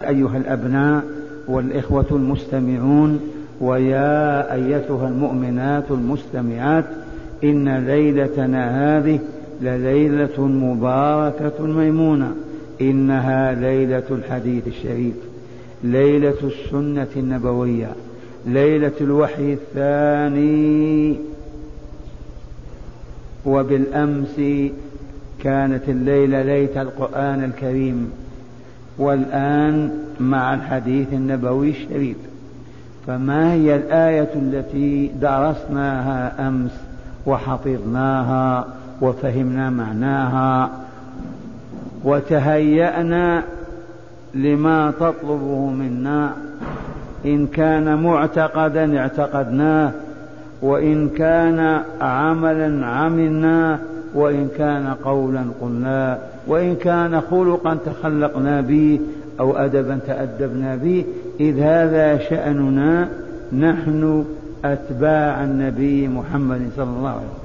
أيها الأبناء والإخوة المستمعون، ويا أيتها المؤمنات المستمعات، إن ليلتنا هذه لليلة مباركة ميمونة، إنها ليلة الحديث الشريف، ليلة السنة النبوية، ليلة الوحي الثاني. وبالأمس كانت الليلة ليلة القرآن الكريم، والآن مع الحديث النبوي الشريف. فما هي الآية التي درسناها أمس وحفظناها وفهمنا معناها وتهيأنا لما تطلبه منا؟ إن كان معتقدا اعتقدناه، وإن كان عملا عملناه، وإن كان قولا قلناه، وإن كان خلقا تخلقنا به أو أدبا تأدبنا به، إذ هذا شأننا نحن أتباع النبي محمد صلى الله عليه وسلم،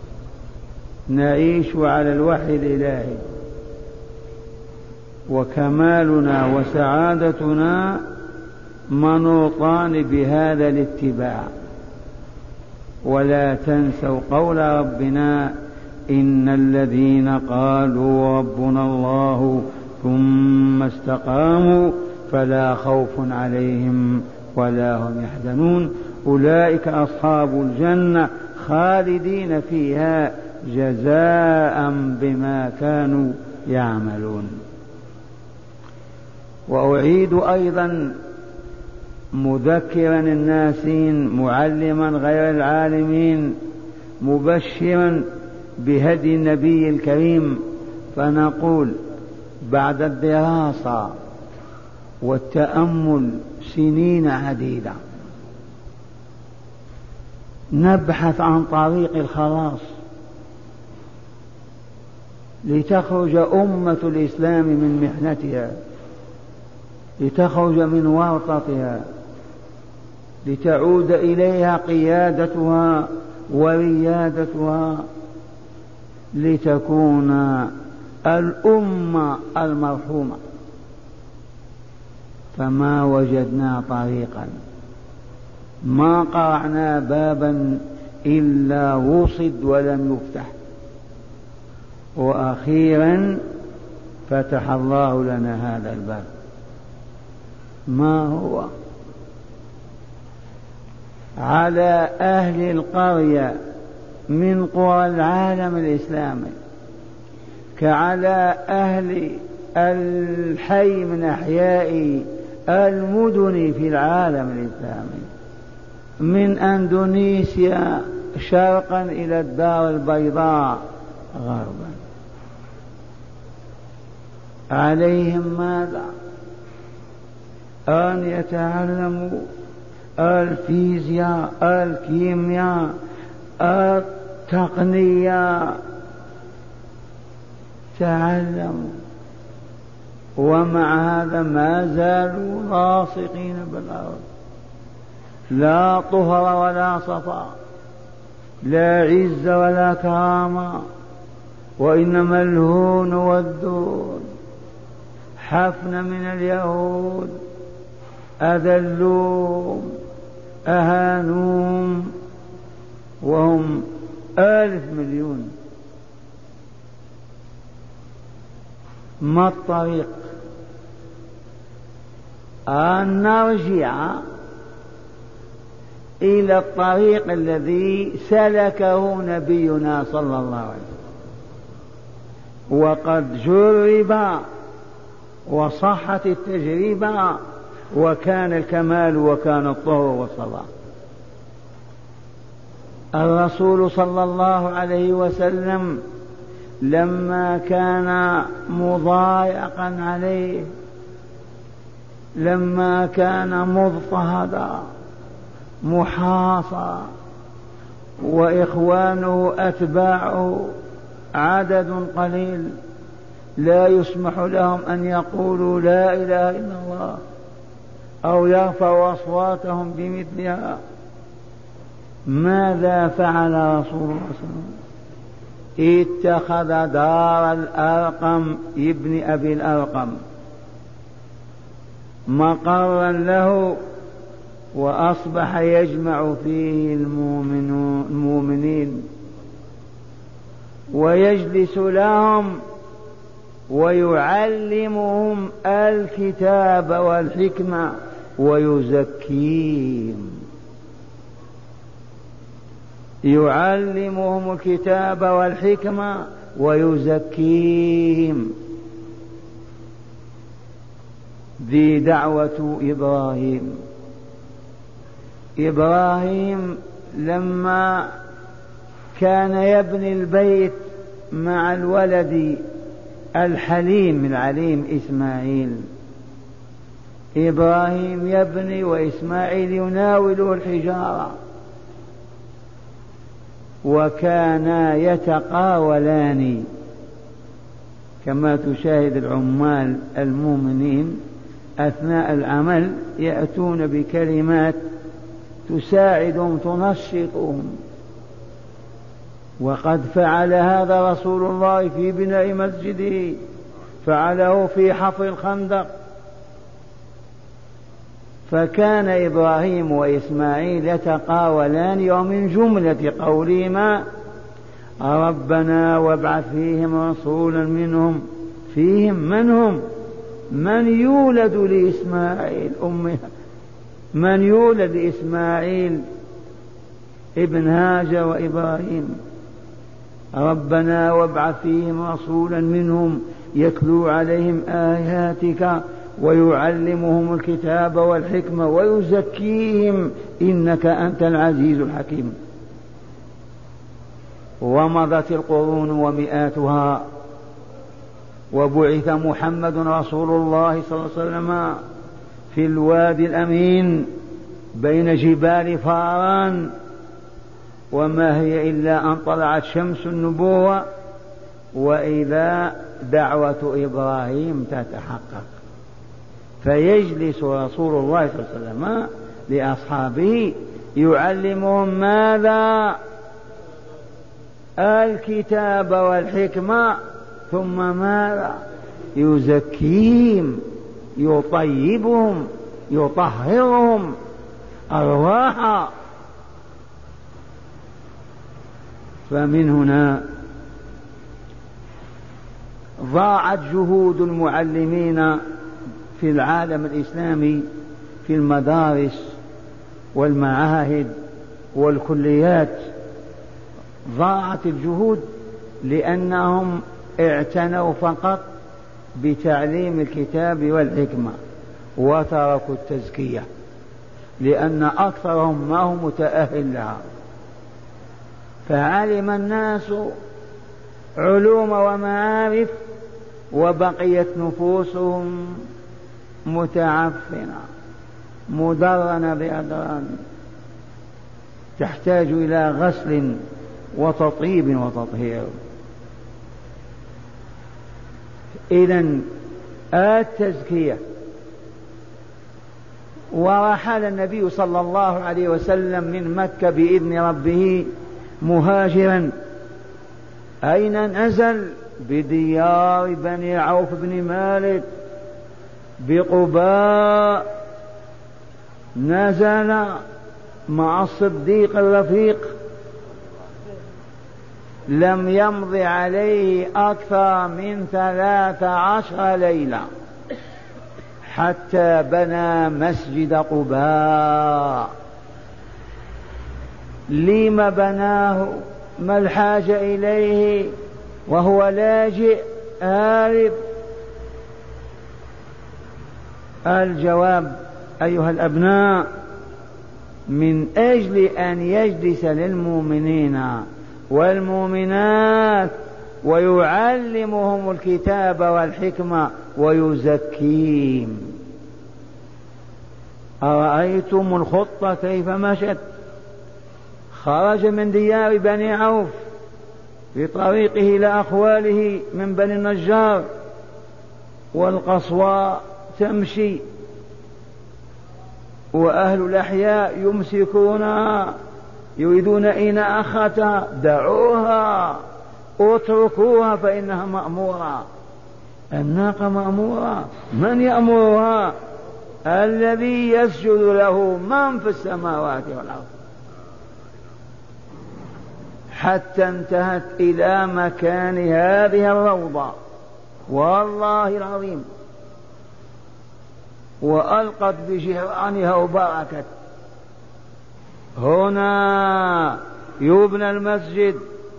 نعيش على الوحي الإلهي، وكمالنا وسعادتنا منوطان بهذا الاتباع. ولا تنسوا قول ربنا: إن الذين قالوا ربنا الله ثم استقاموا فلا خوف عليهم ولا هم يحزنون، أولئك أصحاب الجنة خالدين فيها جزاء بما كانوا يعملون. وأعيد أيضا مذكرا الناسين معلما غير العالمين مبشرا بهدي النبي الكريم، فنقول: بعد الدراسة والتأمل سنين عديدة نبحث عن طريق الخلاص لتخرج أمة الإسلام من محنتها، لتخرج من ورطتها، لتعود إليها قيادتها وريادتها، لتكون الأمة المرحومة. فما وجدنا طريقا، ما قرعنا بابا إلا وصد ولم يفتح، وأخيرا فتح الله لنا هذا الباب. ما هو؟ على أهل القرية من قرى العالم الإسلامي، كعلى أهل الحي من أحياء المدن في العالم الإسلامي، من أندونيسيا شرقا إلى الدار البيضاء غربا، عليهم ماذا؟ أن يتعلموا الفيزياء، الكيمياء، التقنية، تعلموا، ومع هذا ما زالوا لاصقين بالأرض، لا طهر ولا صفا، لا عز ولا كرامة، وإنما الهون والذل. حفن من اليهود، أذلوهم أهانوهم، وهم 1,000 مليون. ما الطريق؟ أن نرجع إلى الطريق الذي سلكه نبينا صلى الله عليه وسلم، وقد جرب وصحت التجربة، وكان الكمال وكان الطهر والصلاة. الرسول صلى الله عليه وسلم لما كان مضايقا عليه، لما كان مضطهدا محاصرا، وإخوانه أتباعه عدد قليل لا يسمح لهم أن يقولوا لا إله إلا الله أو يرفعوا أصواتهم بمثلها، ماذا فعل رسول الله صلى الله عليه وسلم؟ اتخذ دار الأرقم ابن أبي الأرقم مقرا له، وأصبح يجمع فيه المؤمنين ويجلس لهم ويعلمهم الكتاب والحكمة ويزكيهم. يعلمهم الكتاب والحكمة ويزكيهم. ذي دعوة إبراهيم. إبراهيم لما كان يبني البيت مع الولد الحليم العليم إسماعيل، إبراهيم يبني وإسماعيل يناوله الحجارة، وكانا يتقاولان كما تشاهد العمال المؤمنين أثناء العمل يأتون بكلمات تساعدهم تنشطهم. وقد فعل هذا رسول الله في بناء مسجده، فعله في حفر الخندق. فكان إبراهيم وإسماعيل يتقاولان، ومن جملة قولهما ربنا وابعث فيهم رسولا منهم. فيهم من هم؟ من يولد لإسماعيل من يولد لإسماعيل ابن هاجر وإبراهيم. ربنا وابعث فيهم رسولا منهم يتلو عليهم آياتك ويعلمهم الكتاب والحكمة ويزكيهم إنك أنت العزيز الحكيم. ومضت القرون ومئاتها، وبعث محمد رسول الله صلى الله عليه وسلم في الوادي الأمين بين جبال فاران، وما هي إلا أن طلعت شمس النبوة وإذا دعوة إبراهيم تتحقق. فيجلس رسول الله صلى الله عليه وسلم لأصحابه يعلمهم ماذا؟ الكتاب والحكمة، ثم ماذا؟ يزكيهم، يطيبهم، يطهرهم أرواحا. فمن هنا ضاعت جهود المعلمين في العالم الإسلامي في المدارس والمعاهد والكليات. ضاعت الجهود لأنهم اعتنوا فقط بتعليم الكتاب والحكمة وتركوا التزكية، لأن أكثرهم ما هو متأهل لها. فعلم الناس علوم ومعارف وبقيت نفوسهم متعفنة مدرنة بأدران، تحتاج إلى غسل وتطيب وتطهير. إذن التزكية. ورحل النبي صلى الله عليه وسلم من مكة بإذن ربه مهاجرا. أين نزل؟ بديار بني عوف بن مالك بقباء. نزل مع الصديق الرفيق، لم يمض عليه أكثر من 13 ليلة حتى بنى مسجد قباء. لم بناه؟ ما الحاجة إليه وهو لاجئ هارب؟ الجواب أيها الأبناء، من أجل أن يجلس للمؤمنين والمؤمنات ويعلمهم الكتاب والحكمة ويزكيهم. أرأيتم الخطة كيف مشت؟ خرج من ديار بني عوف في طريقه إلى أخواله من بني النجار، والقصوى تمشي وأهل الأحياء يمسكونها يريدون إناختها. دعوها، اتركوها، فإنها مأمورة. الناقة مأمورة، من يأمرها؟ الذي يسجد له من في السماوات والأرض، حتى انتهت إلى مكان هذه الروضة والله العظيم، وألقت بجيرانها وبركت. هنا يبنى المسجد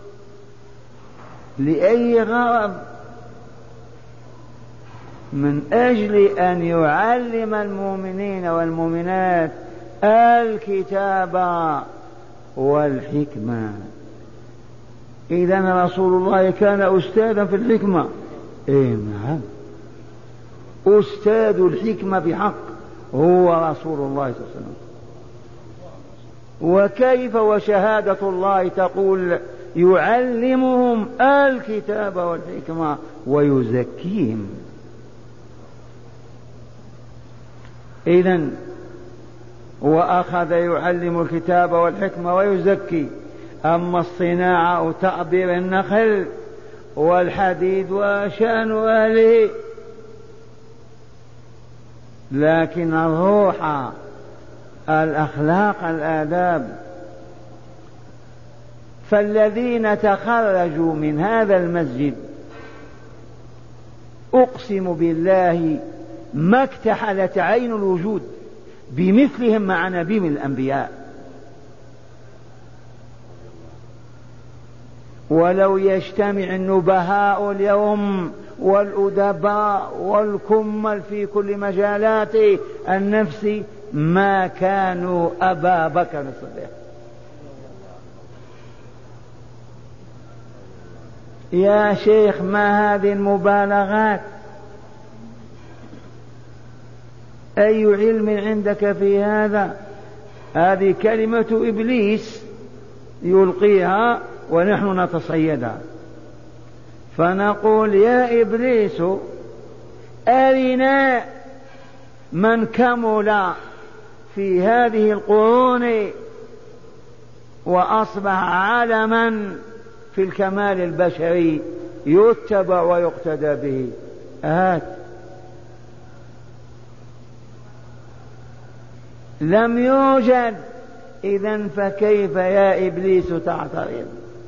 لأي غرض؟ من أجل أن يعلم المؤمنين والمؤمنات الكتاب والحكمة. إذن رسول الله كان أستاذا في الحكمة، نعم، أستاذ الحكمة بحق هو رسول الله صلى الله عليه وسلم. وكيف وشهادة الله تقول يعلمهم الكتاب والحكمة ويزكيهم. إذن وأخذ يعلم الكتاب والحكمة ويزكي. أما الصناعة وتعبير النخل والحديد وشأن أهله، لكن الروح، الأخلاق، الآداب. فالذين تخرجوا من هذا المسجد أقسم بالله ما اكتحلت عين الوجود بمثلهم مع نبي من الأنبياء. ولو يجتمع النبهاء اليوم والأدباء والكمل في كل مجالات النفس ما كانوا أبا بكر الصديق. يا شيخ ما هذه المبالغات؟ أي علم عندك في هذا؟ هذه كلمة إبليس يلقيها ونحن نتصيدها. فنقول يا إبليس أرنا من كمل في هذه القرون وأصبح علما في الكمال البشري يتبع ويقتدى به. لم يوجد. إذن فكيف يا إبليس تعترض؟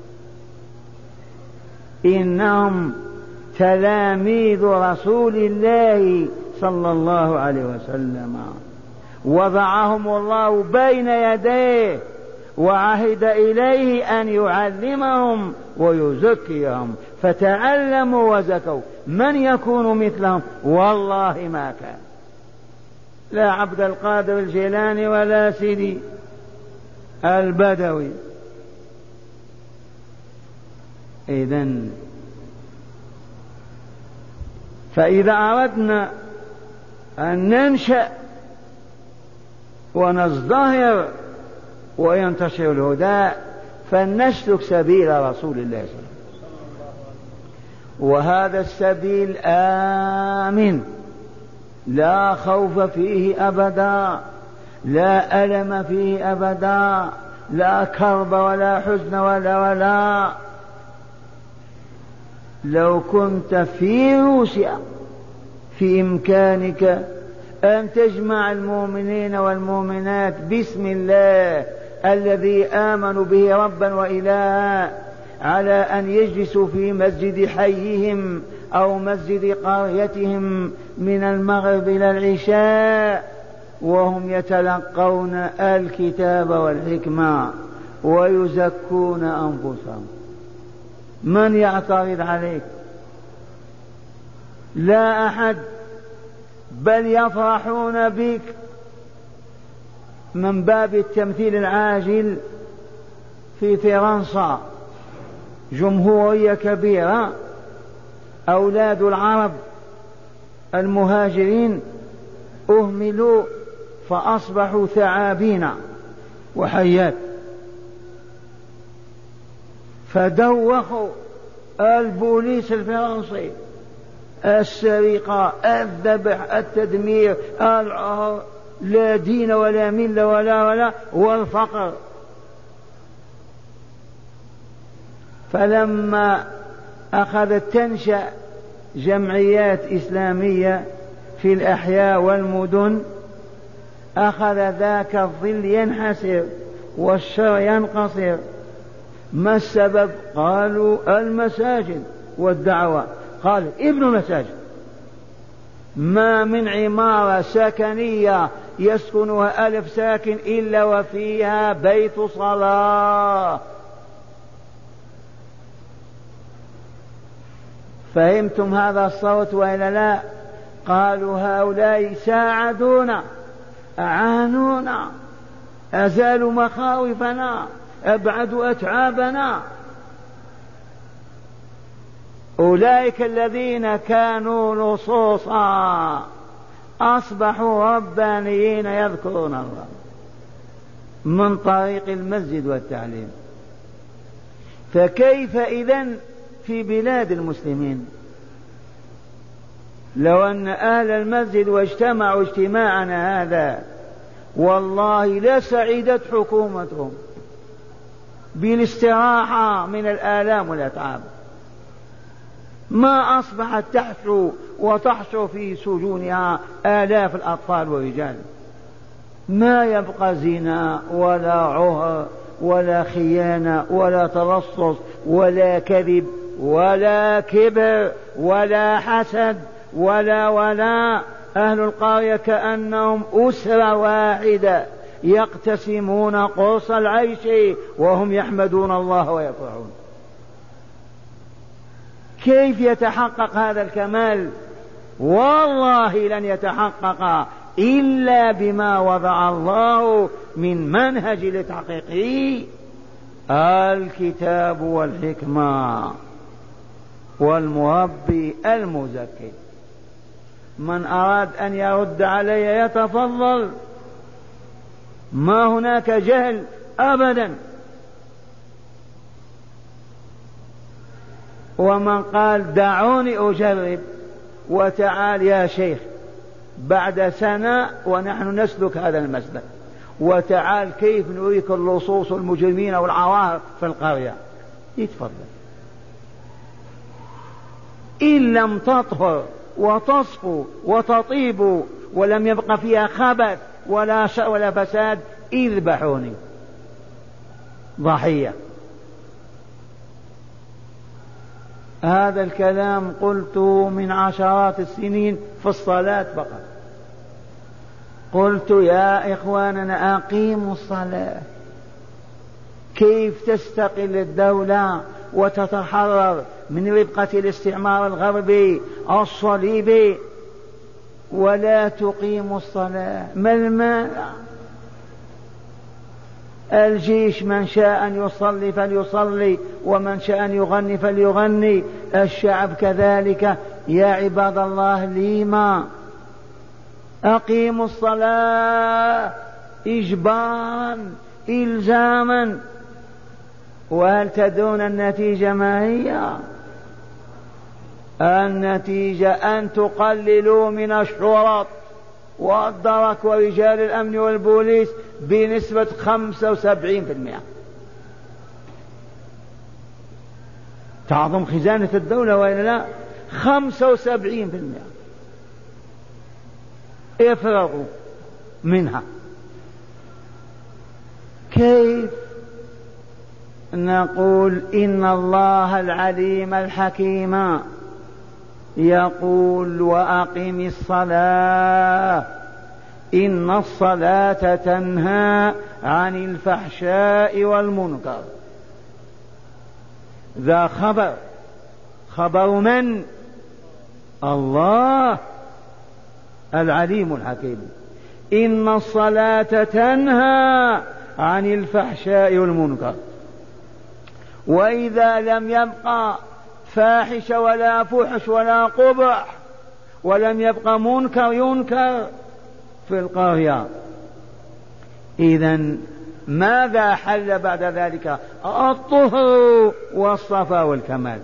إنهم تلاميذ رسول الله صلى الله عليه وسلم، وضعهم الله بين يديه وعهد إليه أن يعلمهم ويزكيهم، فتعلموا وزكوا. من يكون مثلهم؟ والله ما كان، لا عبد القادر الجيلاني ولا سيدي البدوي. إذن فإذا أردنا أن ننشأ ونزدهر وينتشر الهدى فلنسلك سبيل رسول الله صلى الله عليه وسلم. وهذا السبيل آمن، لا خوف فيه أبدا، لا ألم فيه أبدا، لا كرب ولا حزن ولا. لو كنت في روسيا في إمكانك أن تجمع المؤمنين والمؤمنات باسم الله الذي آمنوا به ربا وإلها على أن يجلسوا في مسجد حيهم أو مسجد قريتهم من المغرب إلى العشاء وهم يتلقون الكتاب والحكمة ويزكون أنفسهم، من يعترض عليك؟ لا أحد، بل يفرحون بك من باب التمثيل العاجل. في فرنسا جمهورية كبيرة، أولاد العرب المهاجرين أهملوا فأصبحوا ثعابين وحيات، فدوخوا البوليس الفرنسي، السرقة، الذبح، التدمير، لا دين ولا ملة ولا والفقر. فلما أخذت تنشأ جمعيات إسلامية في الأحياء والمدن أخذ ذاك الظل ينحسر والشر ينقصر. ما السبب؟ قالوا المساجد والدعوة. قال ابن مساجد. ما من عمارة سكنية يسكنها 1000 ساكن إلا وفيها بيت صلاة. فهمتم هذا الصوت وإلا لا؟ قالوا هؤلاء ساعدونا، أعانونا، أزالوا مخاوفنا، أبعدوا أتعابنا. أولئك الذين كانوا لصوصا أصبحوا ربانيين يذكرون الله من طريق المسجد والتعليم. فكيف إذن في بلاد المسلمين؟ لو أن أهل المسجد واجتمعوا اجتماعنا هذا والله لسعدت حكومتهم بالاستراحة من الآلام والأتعاب. ما أصبحت تحشو وتحشو في سجونها آلاف الأطفال والرجال. ما يبقى زنا ولا عهر ولا خيانة ولا تلصص ولا كذب ولا كبر ولا حسد ولا أهل القرية كأنهم أسرة واحدة يقتسمون قرص العيش وهم يحمدون الله ويفرحون. كيف يتحقق هذا الكمال؟ والله لن يتحقق إلا بما وضع الله من منهج لتحقيقه: الكتاب والحكمة والمربي المزكي. من أراد أن يرد علي يتفضل، ما هناك جهل أبدا. ومن قال دعوني أجرب، وتعال يا شيخ بعد سنة ونحن نسلك هذا المسلك، وتعال كيف نريك اللصوص والمجرمين والعوار في القرية. يتفضل. إن لم تطهر وتصفو وتطيب ولم يبق فيها خبث ولا شر ولا فساد اذبحوني ضحية. هذا الكلام قلته من عشرات السنين في الصلاة فقط. قلت يا إخواننا أقيموا الصلاة. كيف تستقل الدولة وتتحرر من ربقة الاستعمار الغربي الصليبي ولا تقيموا الصلاة؟ ما المانع؟ الجيش من شاء أن يصلي فليصلي ومن شاء أن يغني فليغني، الشعب كذلك. يا عباد الله لما أقيموا الصلاة إجبارا إلزاما؟ وهل تدرون النتيجة ما هي؟ النتيجة أن تقللوا من الشرط والدرك ورجال الأمن والبوليس بنسبة 75%. تعظم خزانة الدولة وإلا لا؟ 75% افرغوا منها. كيف؟ نقول إن الله العليم الحكيم يقول وأقم الصلاة إن الصلاة تنهى عن الفحشاء والمنكر. ذا خبر من؟ الله العليم الحكيم. إن الصلاة تنهى عن الفحشاء والمنكر. وإذا لم يبقى فاحش ولا فحش ولا قبح ولم يبقى منكر ينكر في القرية، إذن ماذا حل بعد ذلك؟ الطهر والصفاء والكمال.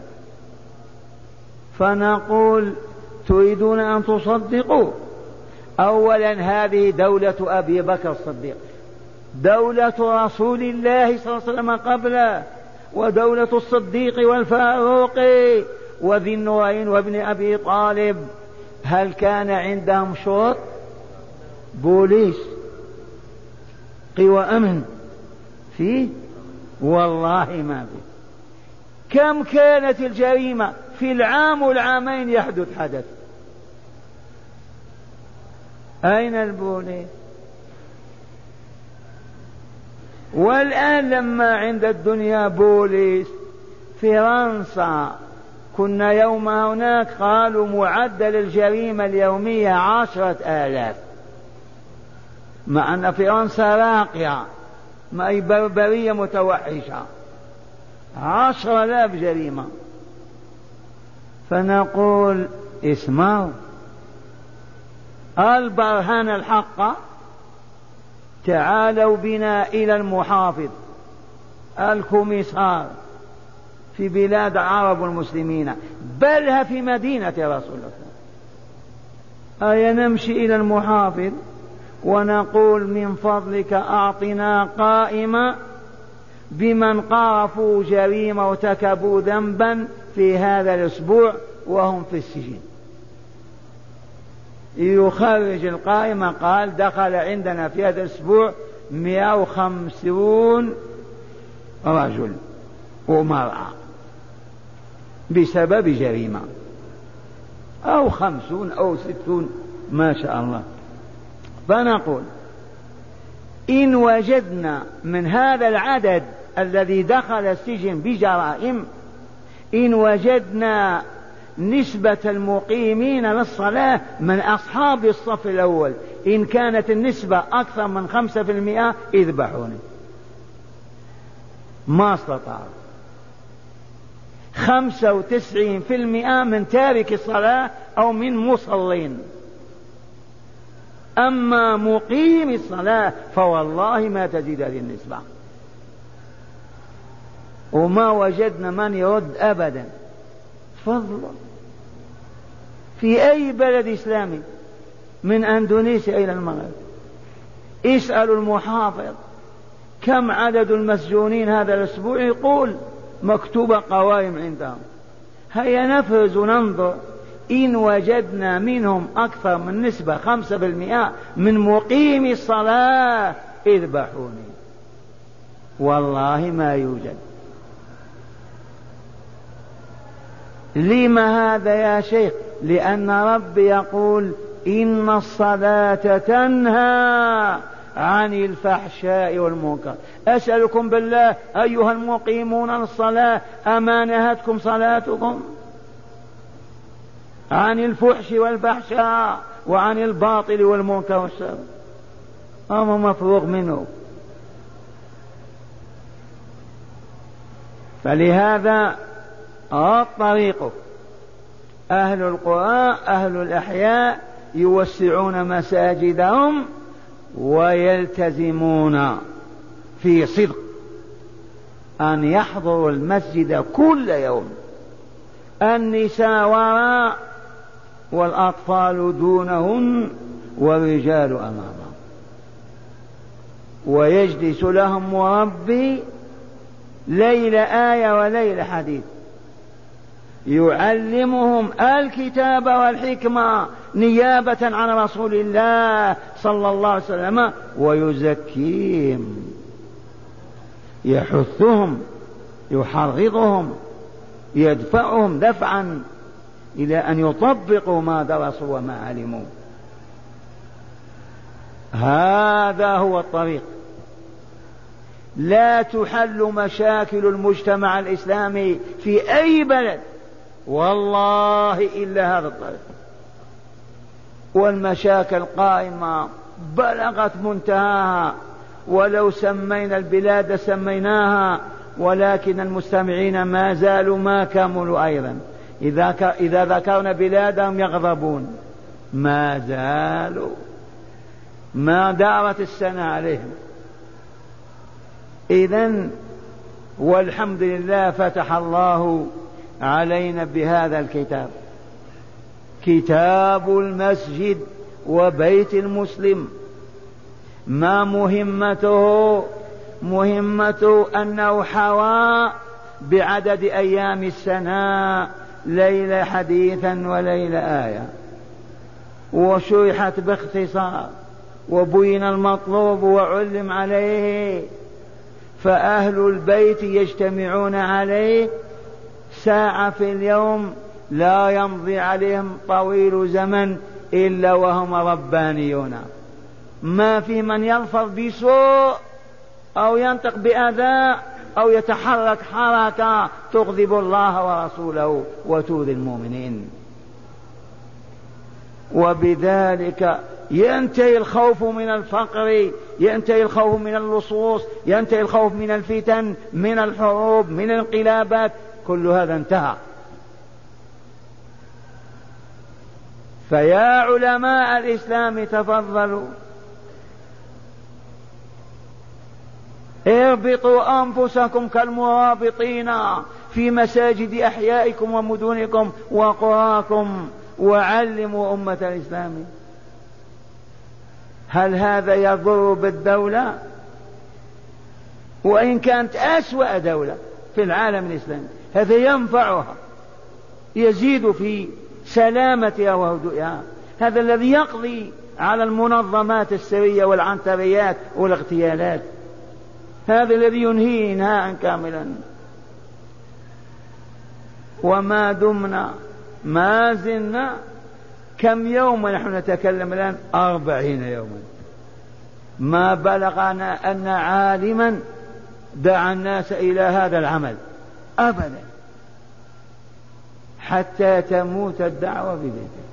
فنقول تريدون أن تصدقوا؟ أولا هذه دولة أبي بكر الصديق، دولة رسول الله صلى الله عليه وسلم قبله، ودولة الصديق والفاروق وذي النورين وابن أبي طالب. هل كان عندهم شرط؟ بوليس قوى أمن فيه؟ والله ما فيه. كم كانت الجريمة في العام والعامين يحدث حدث. أين البوليس؟ والآن لما عند الدنيا بوليس، فرنسا كنا يوم هناك قالوا معدل الجريمة اليومية 10,000، مع أن فرنسا راقية، ما أي بربرية متوحشة، 10,000 جريمة. فنقول اسمعوا، البرهان الحق، تعالوا بنا إلى المحافظ الكوميسار في بلاد العرب والمسلمين، بل في مدينة رسول الله. أي نمشي إلى المحافظ ونقول من فضلك أعطنا قائمة بمن قارفوا جريمة وارتكبوا ذنبا في هذا الأسبوع وهم في السجن. يخرج القائمة، قال دخل عندنا في هذا الأسبوع 150 رجل ومرأة بسبب جريمة، أو 50 أو 60 ما شاء الله. فنقول إن وجدنا من هذا العدد الذي دخل السجن بجرائم، إن وجدنا نسبة المقيمين للصلاة من أصحاب الصف الأول، إن كانت النسبة أكثر من 5% اذبحوني. ما استطاعوا. 95% من تارك الصلاة أو من مصلين. أما مقيم الصلاة فوالله ما تزيد هذه النسبة، وما وجدنا من يرد أبدا. فضل في أي بلد إسلامي من أندونيسيا إلى المغرب، اسألوا المحافظ كم عدد المسجونين هذا الأسبوع، يقول مكتوبة قوائم عندهم. هيا نفرز وننظر، إن وجدنا منهم أكثر من نسبة 5% من مقيم الصلاة اذبحوني. والله ما يوجد. لما هذا يا شيخ؟ لأن ربي يقول إن الصلاة تنهى عن الفحشاء والمنكر. أسألكم بالله أيها المقيمون للصلاة، أما نهتكم صلاتكم عن الفحش والفحشاء وعن الباطل والمنكر والشر؟ أما مفروغ منه. فلهذا الطريق أهل القرى أهل الأحياء يوسعون مساجدهم ويلتزمون في صدق أن يحضروا المسجد كل يوم، النساء وراء والأطفال دونهن والرجال أمامهم، ويجلس لهم مربي ليل آية وليل حديث يعلمهم الكتاب والحكمة نيابة عن رسول الله صلى الله عليه وسلم، ويزكيهم، يحثهم، يحرضهم، يدفعهم دفعا إلى أن يطبقوا ما درسوا وما علموا. هذا هو الطريق. لا تحل مشاكل المجتمع الإسلامي في أي بلد والله إلا هذا الطريق. والمشاكل قائمة بلغت منتهاها، ولو سمينا البلاد سميناها، ولكن المستمعين ما زالوا ما كملوا أيضا. إذا ذكرنا بلادهم يغضبون، ما زالوا ما دارت السنة عليهم. إذن والحمد لله فتح الله علينا بهذا الكتاب، كتاب المسجد وبيت المسلم. ما مهمته؟ مهمته أنه حوى بعدد أيام السنة ليلة حديثا وليلة آية، وشرحت باختصار وبين المطلوب وعلم عليه، فأهل البيت يجتمعون عليه ساعة في اليوم، لا يمضي عليهم طويل زمن إلا وهم ربانيون، ما في من يلفظ بسوء أو ينطق بأذى أو يتحرك حركة تغضب الله ورسوله وتؤذي المؤمنين. وبذلك ينتهي الخوف من الفقر، ينتهي الخوف من اللصوص، ينتهي الخوف من الفتن، من الحروب، من الانقلابات، كل هذا انتهى. فيا علماء الإسلام تفضلوا، اربطوا أنفسكم كالمرابطين في مساجد أحيائكم ومدنكم وقراكم، وعلموا أمة الإسلام. هل هذا يضر بالدولة؟ وإن كانت أسوأ دولة في العالم الإسلامي، هذا ينفعها، يزيد في سلامتها وهدوئها. هذا الذي يقضي على المنظمات السرية والعنتريات والاغتيالات، هذا الذي ينهي إنهاء كاملا. وما دمنا ما زلنا كم يوما نحن نتكلم الآن؟ 40 يوما، ما بلغنا أن عالما دعا الناس إلى هذا العمل أبدا، حتى تموت الدعوة بذلك.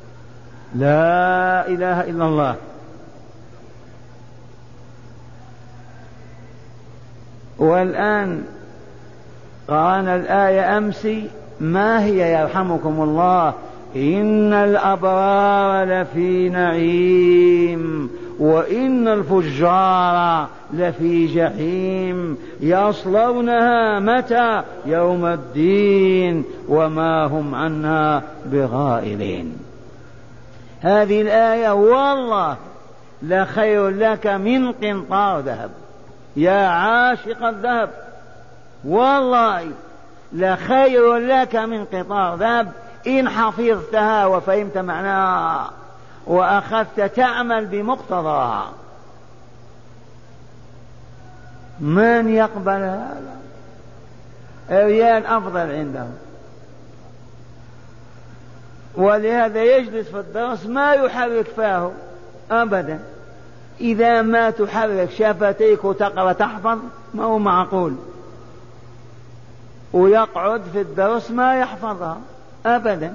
لا إله إلا الله. والآن قرأنا الآية أمس، ما هي يرحمكم الله؟ إن الأبرار لفي نعيم وإن الفجار لفي جحيم يصلونها متى؟ يوم الدين وما هم عنها بغائبين. هذه الآية والله لخير لك من قنطار ذهب يا عاشق الذهب، والله لخير لك من قنطار ذهب إن حفظتها وفهمت معناها وأخذت تعمل بمقتضاها. من يقبل هذا؟ الريال أفضل عنده، ولهذا يجلس في الدرس ما يحرك فاه أبدا. إذا ما تحرك شفتيك وتقرأ تحفظ ما هو معقول، ويقعد في الدرس ما يحفظها أبدا.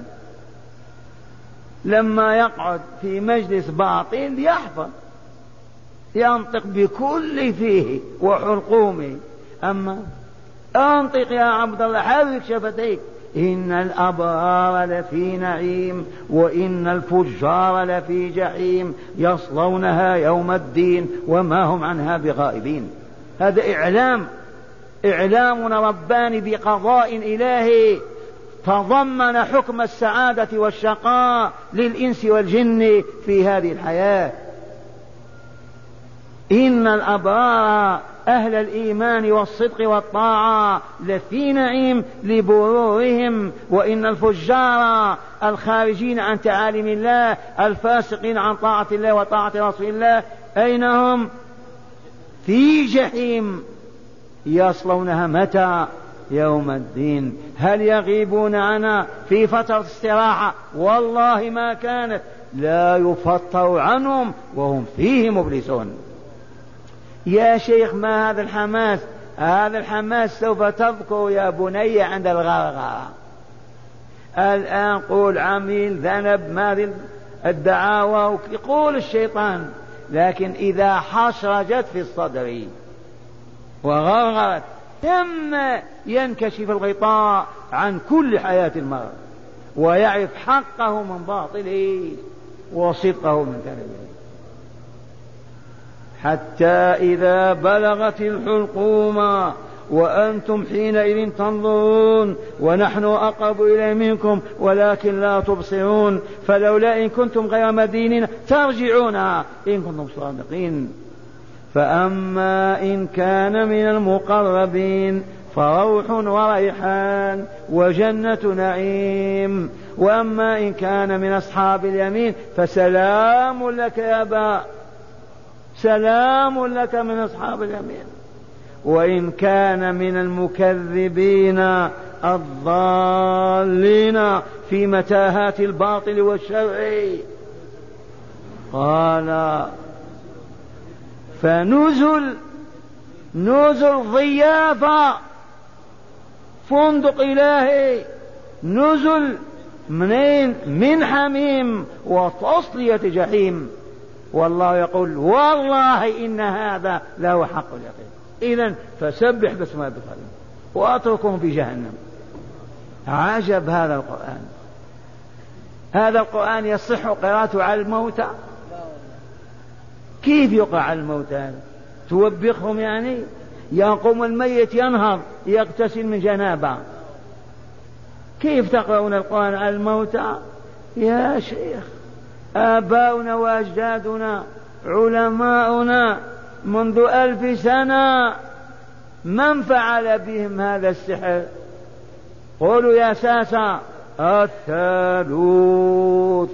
لما يقعد في مجلس باطل يحفظ، ينطق بكل فيه وحلقومه. أما انطق يا عبد الله، حرك شفتيك. إن الأبرار لفي نعيم وإن الفجار لفي جحيم يصلونها يوم الدين وما هم عنها بغائبين. هذا إعلام رباني بقضاء إلهي تضمن حكم السعادة والشقاء للإنس والجن في هذه الحياة. إن الأبرار أهل الإيمان والصدق والطاعة لفي نعيم لبرورهم، وإن الفجار الخارجين عن تعاليم الله الفاسقين عن طاعة الله وطاعة رسول الله أين هم؟ في جحيم يصلونها متى؟ يوم الدين. هل يغيبون عنها في فترة استراحة؟ والله ما كانت، لا يفطر عنهم وهم فيه مبلسون. يا شيخ ما هذا الحماس؟ هذا الحماس سوف تذكر يا بني عند الغرغرة. الآن قول عميل ذنب ما الدعاوى يقول الشيطان، لكن إذا حشرجت في الصدر وغرغرت ثم ينكشف الغطاء عن كل حياة المرء ويعرف حقه من باطله وصدقه من كذبه. حتى إذا بلغت الحلقوم وأنتم حينئذ تنظرون ونحن أقرب إليه منكم ولكن لا تبصرون، فلولا إن كنتم غير مدينين ترجعونها إن كنتم صادقين. فأما إن كان من المقربين فروح وريحان وجنة نعيم، وأما إن كان من أصحاب اليمين فسلام لك يا أبا سلام لك من أصحاب اليمين. وإن كان من المكذبين الضالين في متاهات الباطل والشر. قال فنزل ضيافة، فندق إلهي، نزل منين؟ من حميم وتصلية جحيم. والله يقول والله إن هذا له حق اليقين. إذن فسبح باسم ربك واتركهم في جهنم. عجب هذا القرآن. هذا القرآن يصح قراءته على الموتى؟ كيف يقرأ على الموتى؟ توبخهم يعني؟ يقوم الميت ينهض يغتسل من جنابه، كيف تقرؤون القرآن على الموتى يا شيخ؟ آباؤنا وأجدادنا علماؤنا منذ 1000 سنة من فعل بهم هذا السحر؟ قولوا يا ساسة. الثالوث،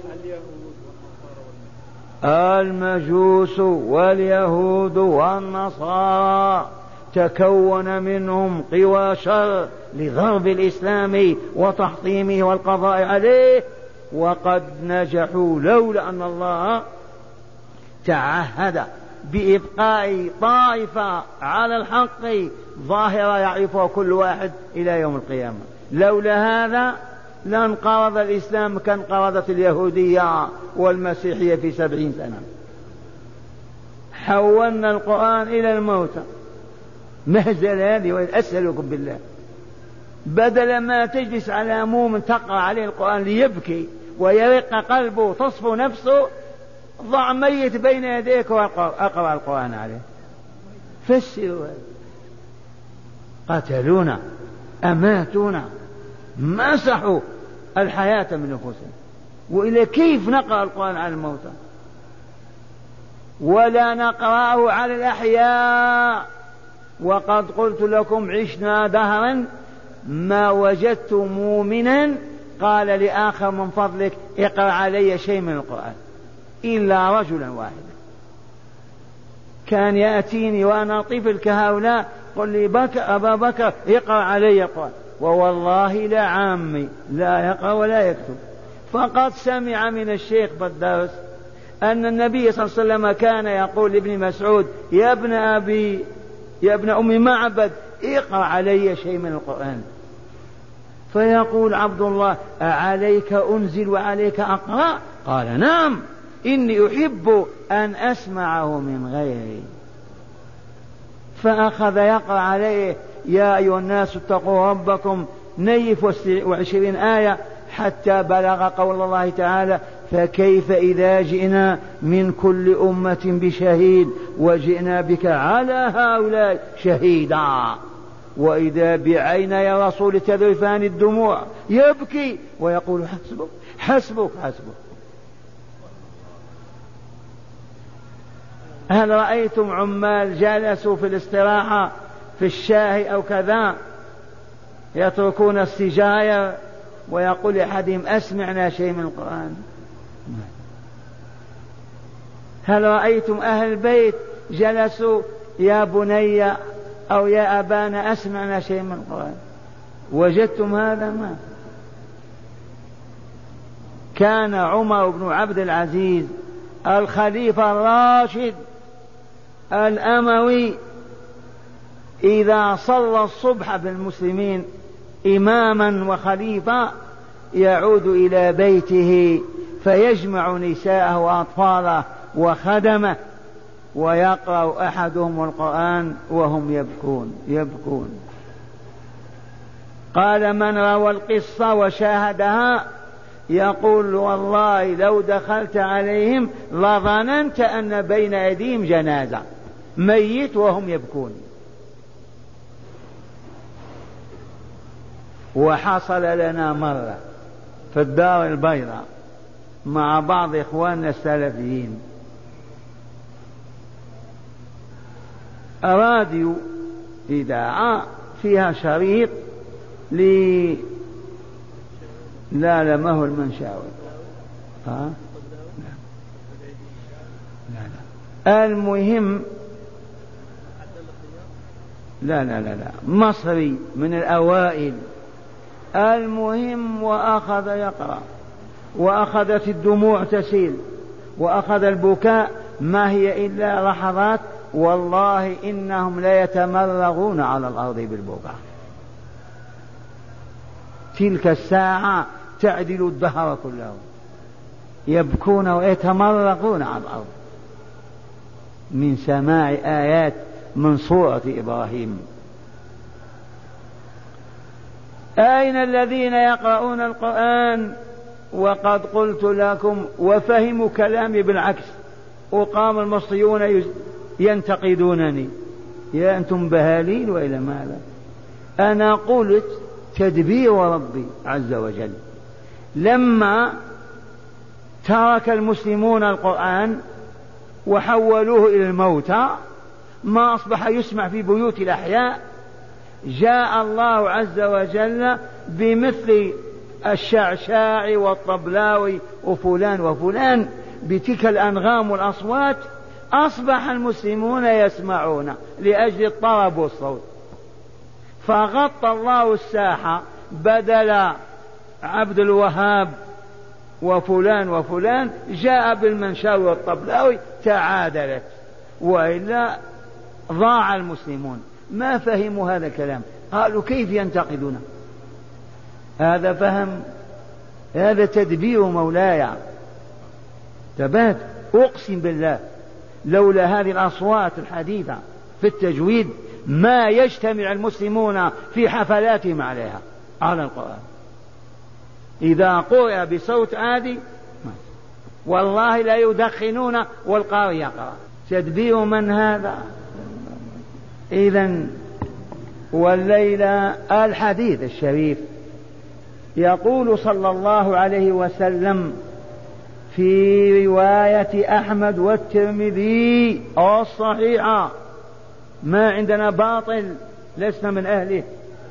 المجوس واليهود والنصارى، تكون منهم قوى شر لضرب الإسلام وتحطيمه والقضاء عليه، وقد نجحوا لولا أن الله تعهد بإبقاء طائفة على الحق ظاهرة يعرفها كل واحد إلى يوم القيامة. لولا هذا لانقرض الإسلام كانقرضت اليهودية والمسيحية في 70 سنة. حولنا القرآن إلى الموتى. مهزل هذه. وأسألكم بالله، بدل ما تجلس على مؤمن تقرأ عليه القرآن ليبكي ويرق قلبه وتصفو نفسه، ضع ميت بين يديك وأقرأ القرآن عليه. فسروا. قتلونا، أماتونا، مسحوا الحياة من نفوسنا، وإلى كيف نقرأ القرآن على الموتى؟ ولا نقرأه على الأحياء. وقد قلت لكم عشنا دهرا ما وجدت مؤمنا قال لآخر من فضلك اقرأ علي شيء من القرآن إلا رجلا واحدا. كان يأتيني وأنا طفل كهؤلاء قل لي أبا بكر اقرأ علي القرآن، ووالله لا عامي لا يقرأ ولا يكتب. فقد سمع من الشيخ بالدرس أن النبي صلى الله عليه وسلم كان يقول لابن مسعود يا ابن أم معبد اقرأ علي شيء من القرآن. فيقول عبد الله أعليك أنزل وعليك أقرأ؟ قال نعم إني أحب أن أسمعه من غيري. فأخذ يقرأ عليه يا أيها الناس اتقوا ربكم 22 آية حتى بلغ قول الله تعالى فكيف إذا جئنا من كل أمة بشهيد وجئنا بك على هؤلاء شهيدا وإذا بعين يا رسول تذرفان الدموع يبكي ويقول حسبك حسبك حسبك. هل رأيتم عمال جلسوا في الاستراحة في الشاهي أو كذا يتركون السجاير ويقول لأحدهم أسمعنا شيء من القرآن؟ هل رأيتم أهل البيت جلسوا يا بني أو يا أبانا أسمعنا شيء من القرآن؟ وجدتم هذا؟ ما كان عمر بن عبد العزيز الخليفة الراشد الأموي إذا صلى الصبح بالمسلمين إماما وخليفة يعود إلى بيته فيجمع نساءه وأطفاله وخدمه ويقرأ أحدهم القرآن وهم يبكون. قال من روى القصة وشاهدها يقول والله لو دخلت عليهم لظننت أن بين أيديهم جنازة ميت وهم يبكون. وحصل لنا مرة في الدار البيضاء مع بعض إخواننا السلفيين راديو إذاعة فيها شريط لا ما هو المنشاوي لا المهم لا مصري من الأوائل. المهم وأخذ يقرأ، وأخذت الدموع تسيل، وأخذ البكاء، ما هي إلا لحظات، والله إنهم لا يتمرغون على الأرض بالبكاء. تلك الساعة تعدل الدهر كله، يبكون ويتمرغون على الأرض من سماع آيات من سورة إبراهيم. أين الذين يقرؤون القرآن وقد قلت لكم وفهموا كلامي بالعكس، وقام المصريون ينتقدونني، يا أنتم بهالين وإلى ماذا؟ أنا قلت تدبير ربي عز وجل لما ترك المسلمون القرآن وحولوه إلى الموتى، ما أصبح يسمع في بيوت الأحياء، جاء الله عز وجل بمثل الشعشاع والطبلاوي وفلان وفلان بتلك الأنغام والأصوات، أصبح المسلمون يسمعون لأجل الطرب والصوت، فغطى الله الساحة، بدل عبد الوهاب وفلان وفلان جاء بالمنشاوي والطبلاوي، تعادلت، وإلا ضاع المسلمون. ما فهموا هذا الكلام، قالوا كيف ينتقدون؟ هذا فهم، هذا تدبير مولاي. تبات أقسم بالله لولا هذه الأصوات الحديثة في التجويد ما يجتمع المسلمون في حفلاتهم عليها على القرآن. إذا قرأ بصوت عادي والله لا يدخنون والقارئ يقرأ. تدبير من هذا؟ إذن والليلة الحديث الشريف يقول صلى الله عليه وسلم في رواية أحمد والترمذي الصحيحة، ما عندنا باطل، لسنا من أهله.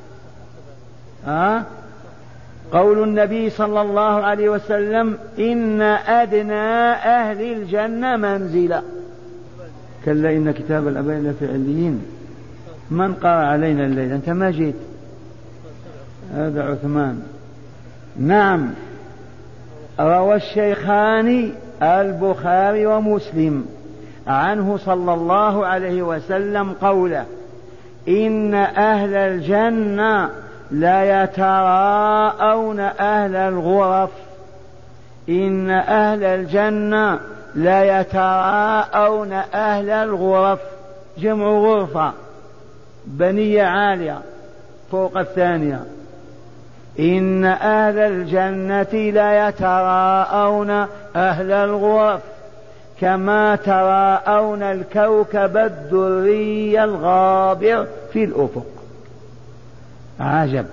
قول النبي صلى الله عليه وسلم إن أدنى أهل الجنة منزلا. كلا إن كتاب الأباء لفي عليين. من قرأ علينا الليل؟ أنت ما جيت، هذا عثمان. نعم، روى الشيخان البخاري ومسلم عنه صلى الله عليه وسلم قوله إن أهل الجنة لا يتراءون أهل الغرف. إن أهل الجنة لا يتراءون أهل الغرف، جمع غرفة، بنية عالية فوق الثانية. إن أهل الجنة لا يتراءون أهل الغرف كما تراءون الكوكب الدري الغابر في الأفق. عجب.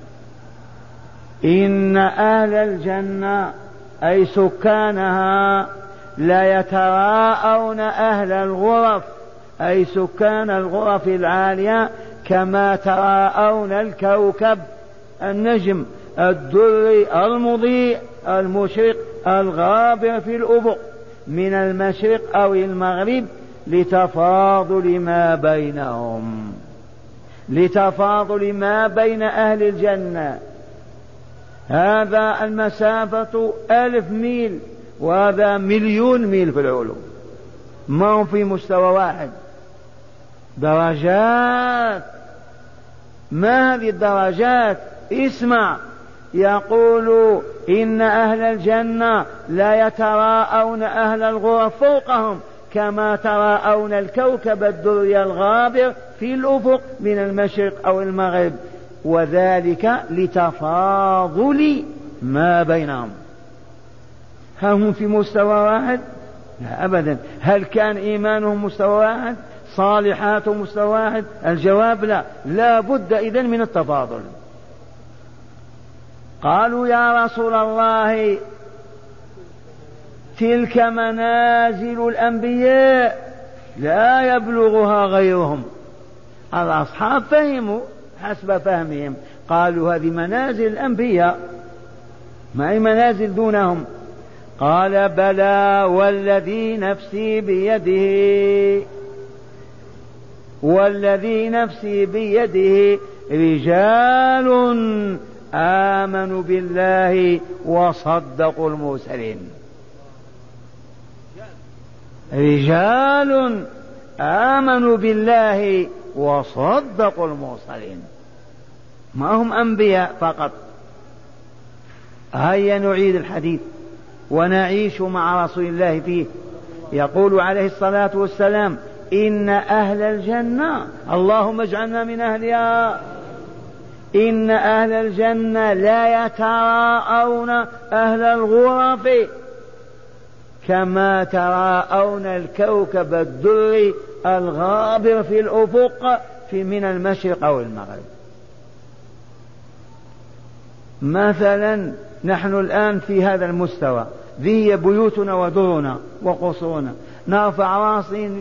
إن أهل الجنة أي سكانها لا يتراءون أهل الغرف أي سكان الغرف العالية كما تراءون الكوكب النجم الدري المضيء المشرق الغابر في الأفق من المشرق أو المغرب لتفاضل ما بينهم، لتفاضل ما بين أهل الجنة. هذا المسافة 1000 ميل وهذا 1,000,000 ميل في العلو، ما هم في مستوى واحد، درجات. ما هذه الدرجات؟ اسمع، يقول إن أهل الجنة لا يتراءون أهل الغرف فوقهم كما تراءون الكوكب الدري الغابر في الأفق من المشرق أو المغرب، وذلك لتفاضل ما بينهم. هل هم في مستوى واحد؟ لا أبدا. هل كان إيمانهم مستوى واحد؟ صالحاتهم مستوى واحد؟ الجواب لا، لا بد إذن من التفاضل. قالوا يا رسول الله تلك منازل الأنبياء لا يبلغها غيرهم. الأصحاب فهموا حسب فهمهم، قالوا هذه منازل الأنبياء، ما هي منازل دونهم. قال بلى والذي نفسي بيده، والذي نفسي بيده رجال آمنوا بالله وصدقوا المرسلين. رجال آمنوا بالله وصدقوا المرسلين، ما هم أنبياء فقط. هيا نعيد الحديث ونعيش مع رسول الله فيه. يقول عليه الصلاة والسلام إن أهل الجنة، اللهم اجعلنا من أهلها، إن أهل الجنة لا يتراءون أهل الغرف كما تراءون الكوكب الدري الغابر في الأفق من المشرق أو المغرب. مثلا نحن الآن في هذا المستوى، ذي بيوتنا ودورنا وقصورنا، نرفع راسنا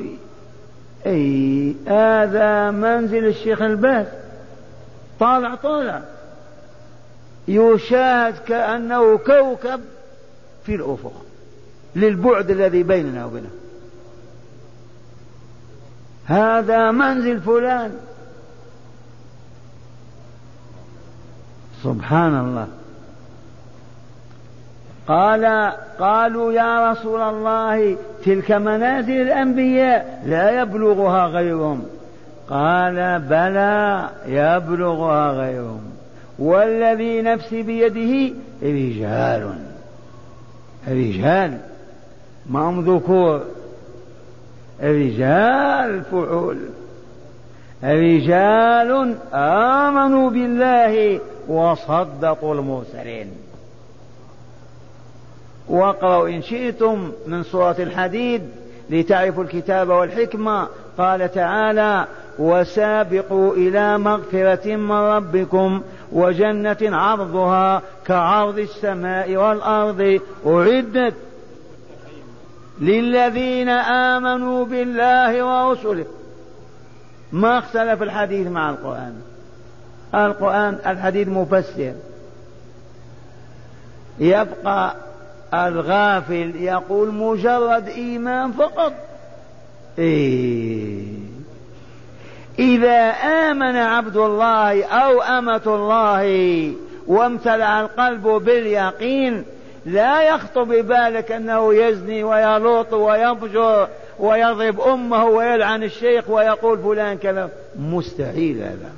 هذا منزل الشيخ الباز، طالع يشاهد كأنه كوكب في الأفق للبعد الذي بيننا وبينه. هذا منزل فلان، سبحان الله. قالوا يا رسول الله تلك منازل الأنبياء لا يبلغها غيرهم. قال بلى يبلغها غيرهم، والذي نفسي بيده رجال ما هم ذكور، رجال فعول، رجال آمنوا بالله وصدقوا المرسلين. واقرأوا إن شئتم من سورة الحديد لتعرفوا الكتاب والحكمة. قال تعالى وسابقوا إلى مغفرة من ربكم وجنة عرضها كعرض السماء والأرض أعدت للذين آمنوا بالله ورسله. ما اختلف الحديث مع القرآن الحديث مفسر. يبقى الغافل يقول مجرد إيمان فقط. إذا آمن عبد الله أو أمة الله وامتلأ القلب باليقين لا يخطر ببالك أنه يزني ويلوط ويفجر ويضرب أمه ويلعن الشيخ ويقول فلان كذا، مستحيل هذا.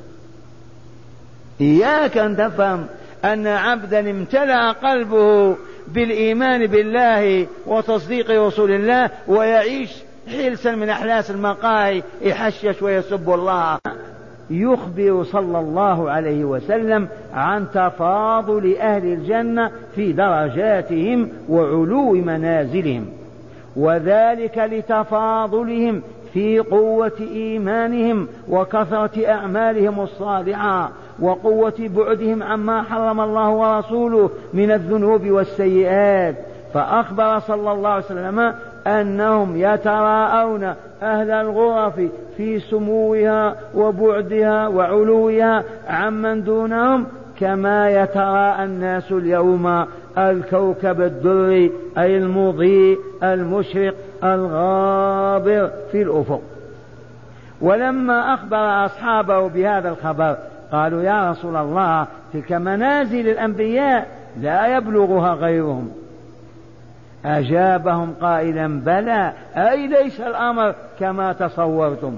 إياك أن تفهم أن عبدا امتلأ قلبه بالإيمان بالله وتصديق رسول الله ويعيش حلسا من أحلاس المقاهي يحشش ويسب الله. يخبر صلى الله عليه وسلم عن تفاضل أهل الجنة في درجاتهم وعلو منازلهم، وذلك لتفاضلهم في قوة إيمانهم وكثرة أعمالهم الصالحة وقوة بعدهم عما حرم الله ورسوله من الذنوب والسيئات. فأخبر صلى الله عليه وسلم أنهم يتراءون أهل الغرف في سموها وبعدها وعلوها عمن دونهم كما يتراءى الناس اليوم الكوكب الدري أي المضيء المشرق الغابر في الأفق. ولما أخبر أصحابه بهذا الخبر قالوا يا رسول الله تلك منازل الأنبياء لا يبلغها غيرهم. أجابهم قائلا بلى، أي ليس الأمر كما تصورتم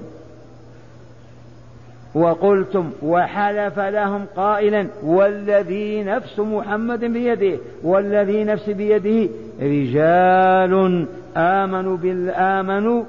وقلتم. وحلف لهم قائلا والذي نفس محمد بيده، والذي نفس بيده رجال آمنوا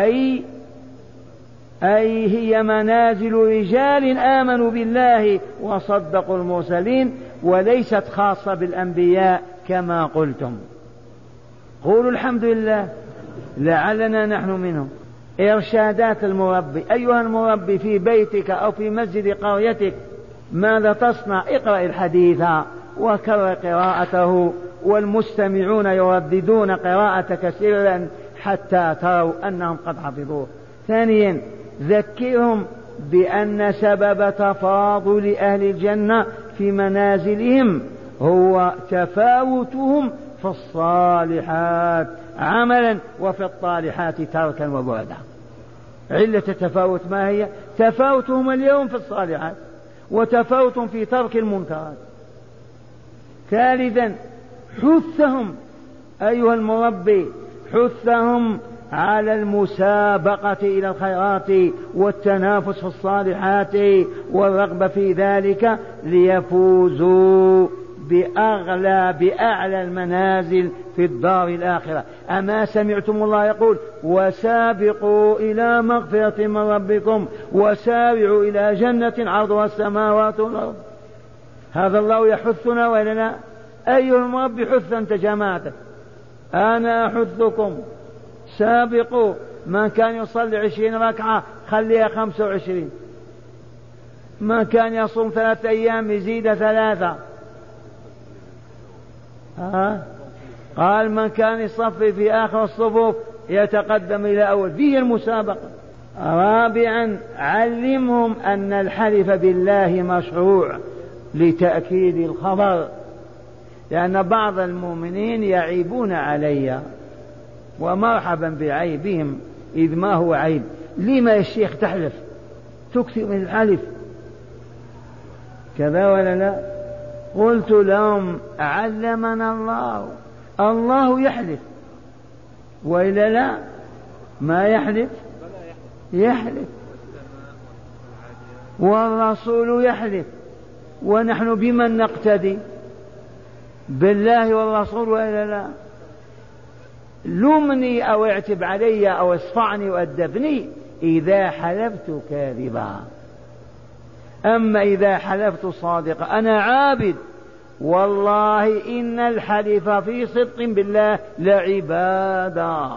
أي هي منازل رجال آمنوا بالله وصدقوا المرسلين، وليست خاصة بالأنبياء كما قلتم. قولوا الحمد لله لعلنا نحن منهم. إرشادات المربي. أيها المربي في بيتك أو في مسجد قريتك ماذا تصنع؟ اقرأ الحديث وكرر قراءته، والمستمعون يرددون قراءتك سرا حتى تروا أنهم قد حفظوه. ثانيا ذكرهم بأن سبب تفاضل أهل الجنة في منازلهم هو تفاوتهم في الصالحات عملا وفي الطالحات تركا وبعدا. علة التفاوت ما هي؟ تفاوتهم اليوم في الصالحات وتفاوت في ترك المنكرات. ثالثا حثهم أيها المربي، حثهم على المسابقة إلى الخيرات والتنافس في الصالحات والرغبة في ذلك ليفوزوا بأعلى المنازل في الدار الآخرة. أما سمعتم الله يقول وسابقوا إلى مغفرة من ربكم وسارعوا إلى جنة عرضها السماوات والأرض. هذا الله يحثنا ولا لا؟ أيها المربي حث أنت جماعتك، أنا أحثكم سابقوا. من كان يصلي 20 ركعة خليها 25، من كان يصوم 3 أيام يزيد 3. قال من كان يصفي في آخر الصفوف يتقدم إلى أول. فيه المسابقة. رابعا علمهم أن الحلف بالله مشروع لتأكيد الخبر، لأن بعض المؤمنين يعيبون علي ومرحبا بعيبهم إذ ما هو عيب. لما يا الشيخ تحلف؟ تكثر من الحلف كذا ولا لا؟ قلت لهم علمنا الله يحلف وإلا لا؟ ما يحلف؟ يحلف. والرسول يحلف، ونحن بمن نقتدي؟ بالله والرسول وإلا لا؟ لومني أو اعتب علي أو اصفعني وأدبني إذا حلفت كاذبا، أما إذا حلفت صادقا أنا عابد. والله إن الحلف في صدق بالله لعبادة.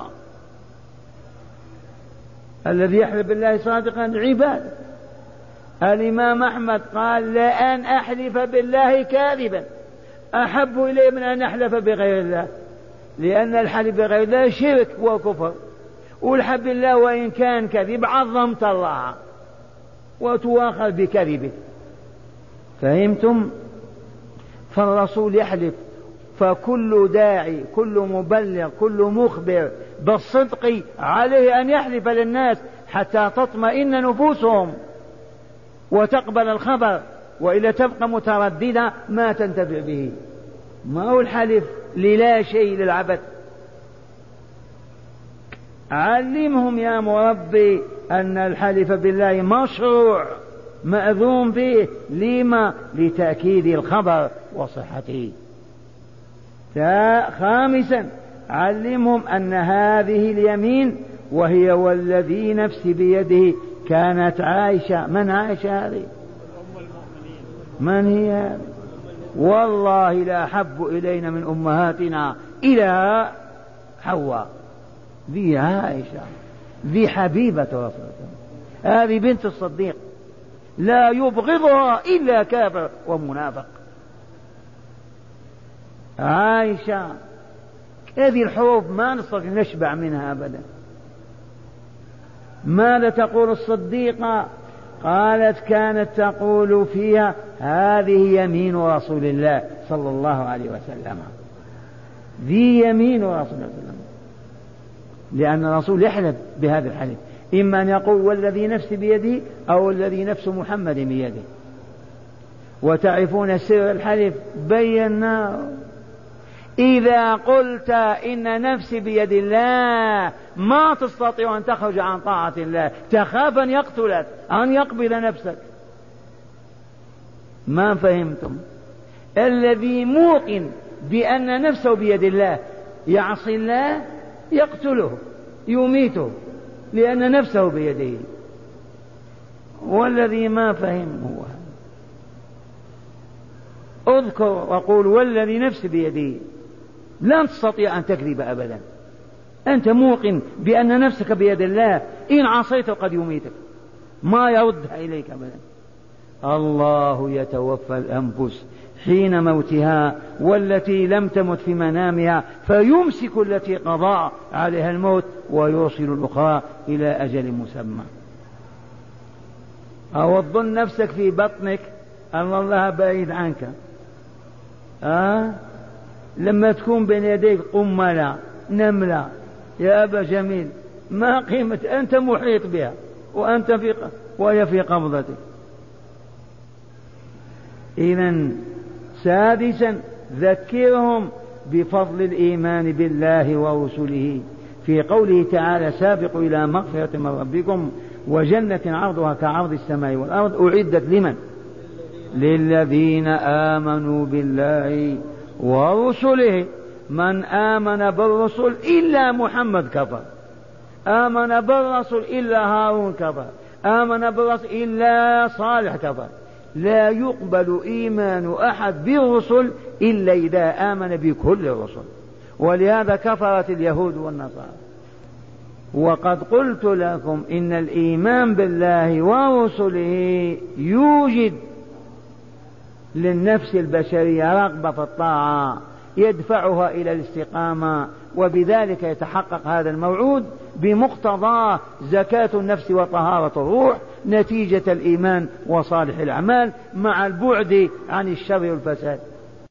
الذي يحلف بالله صادقا عبادة. الإمام أحمد قال لأن أحلف بالله كاذبا أحب إلي من أن أحلف بغير الله، لأن الحلف بغير الله شرك وكفر، والحلف بالله وإن كان كذب عظمت الله وتواخذ بكذبه. فهمتم؟ فالرسول يحلف، فكل داعي كل مبلغ كل مخبر بالصدق عليه أن يحلف للناس حتى تطمئن نفوسهم وتقبل الخبر، وإلا تبقى مترددة ما تنتفع به. ما هو الحلف للا شيء للعبث. علمهم يا مربي أن الحلف بالله مشروع مأذون به. لما؟ لتأكيد الخبر وصحته. خامسا علمهم أن هذه اليمين وهي والذي نفسي بيده كانت عائشة. من عائشة هذه؟ من هي هذه؟ والله لا أحب إلينا من أمهاتنا إلى حواء. ذي عائشة ذي حبيبة رسول الله، هذه بنت الصديق لا يبغضها إلا كافر ومنافق. عائشة هذه الحروف ما نستطيع نشبع منها أبدا. ماذا تقول الصديقة؟ قالت كانت تقول فيها هذه يمين رسول الله صلى الله عليه وسلم. ذي يمين رسول الله صلى الله عليه وسلم، لأن الرسول يحلف بهذا الحلف، إما أن يقول والذي نفسي بيده أو الذي نفس محمد بيده. وتعرفون سر الحلف بيناه. إذا قلت إن نفسي بيد الله ما تستطيع أن تخرج عن طاعة الله، تخاف أن يقتلك أن يقبض نفسك. ما فهمتم؟ الذي موقن بأن نفسه بيد الله يعصي الله يقتله يميته لأن نفسه بيده. والذي ما فهم هو اذكر وقول والذي نفسي بيده، لا تستطيع أن تكذب أبدا. أنت موقن بأن نفسك بيد الله، إن عصيت قد يميتك ما يردها إليك أبدا. الله يتوفى الأنفس حين موتها والتي لم تمت في منامها فيمسك التي قضى عليها الموت ويوصل الأخرى إلى أجل مسمى. أو تظن نفسك في بطنك أن الله بعيد عنك. لما تكون بين يديك قملة نملة يا أبا جميل ما قيمة، أنت محيط بها وهي في قبضتك. إذن سادسا ذكرهم بفضل الإيمان بالله ورسله في قوله تعالى سابقوا إلى مغفرة من ربكم وجنة عرضها كعرض السماء والأرض أعدت لمن؟ للذين آمنوا بالله ورسله. من آمن بالرسل إلا محمد كفر، آمن بالرسل إلا هارون كفر، آمن بالرسل إلا صالح كفر. لا يقبل إيمان أحد بالرسل إلا إذا آمن بكل الرسل، ولهذا كفرت اليهود والنصارى. وقد قلت لكم إن الإيمان بالله ورسله يوجد للنفس البشرية رغبة في الطاعة يدفعها إلى الاستقامة، وبذلك يتحقق هذا الموعود بمقتضى زكاة النفس وطهارة الروح نتيجة الإيمان وصالح الأعمال مع البعد عن الشر والفساد.